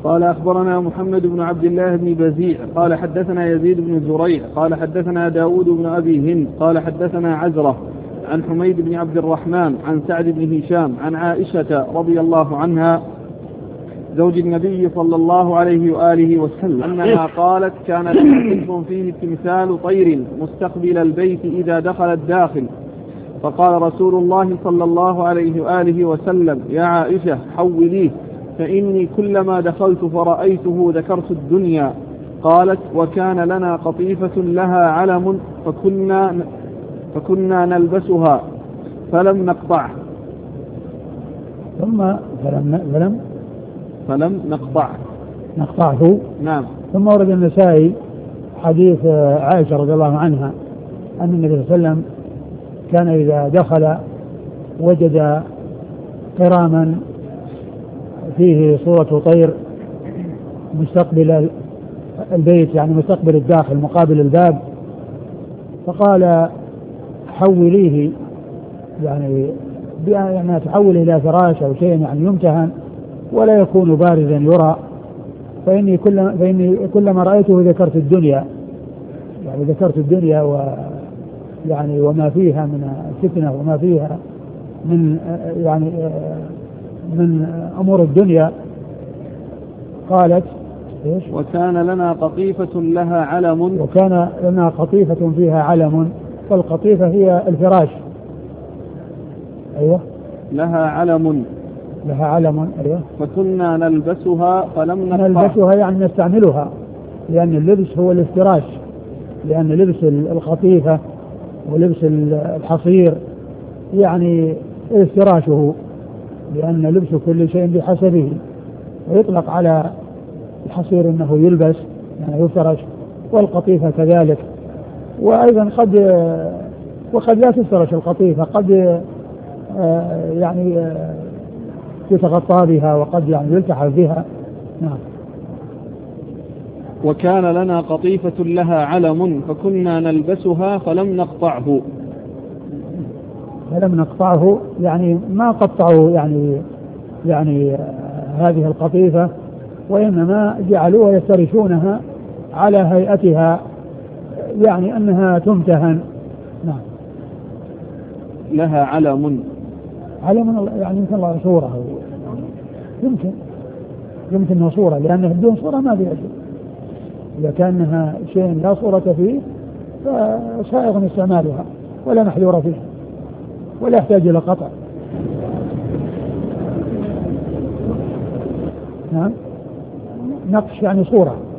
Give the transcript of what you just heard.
قال أخبرنا محمد بن عبد الله بن بزيع قال حدثنا يزيد بن زريع قال حدثنا داود بن أبي هند قال حدثنا عزرة عن حميد بن عبد الرحمن عن سعد بن هشام عن عائشة رضي الله عنها زوج النبي صلى الله عليه وآله وسلم أنها قالت كان لها حلف فيه تمثال طير مستقبل البيت إذا دخل الداخل، فقال رسول الله صلى الله عليه وآله وسلم يا عائشة حوليه فإني كلما دخلت فرأيته ذكرت الدنيا. قالت وكان لنا قطيفة لها علم فكنا نلبسها فلم نقطعه. فلم نقطعه. نعم. ثم ورد النسائي حديث عائشة رضي الله عنها أن النبي صلى الله عليه وسلم كان إذا دخل وجد قراما فيه صورة طير مستقبل البيت، يعني مستقبل الداخل مقابل الباب، فقال حوليه، يعني تحوله إلى فراش أو شيء يعني يمتهن ولا يكون بارزا يرى، فإني كلما رأيته ذكرت الدنيا، يعني ذكرت الدنيا يعني وما فيها من الفتنة وما فيها من يعني من أمور الدنيا. قالت إيش؟ وكان لنا قطيفة لها علم. وكان لنا قطيفة فيها علم، فالقطيفة هي الفراش. أيوة. لها علم. أيوة. فكنا نلبسها فلم نقطع. نلبسها يعني نستعملها، لأن اللبس هو الافتراش، لأن لبس القطيفة ولبس الحصير يعني افتراشه، لأن لبس كل شيء بحسبه، ويطلق على الحصير أنه يلبس يعني يفترش، والقطيفة كذلك. وأيضا وقد لا تفترش القطيفة، قد يعني يتغطى بها وقد يعني يلتحف بها. نعم. وكان لنا قطيفة لها علم فكنا نلبسها فلم نقطعه. يعني ما قطعوا يعني هذه القطيفة، وإنما جعلوها يفترشونها على هيئتها، يعني أنها تمتهن. نعم. لها علم يعني يمكن الله صورة، يمكن صورة، لأنه بدون صورة ما في أجل. إذا كانها شيء لا صورة فيه فسائغ استعمالها ولا محذور فيه ولا يحتاج إلى قطع. نعم. نقش يعني صورة.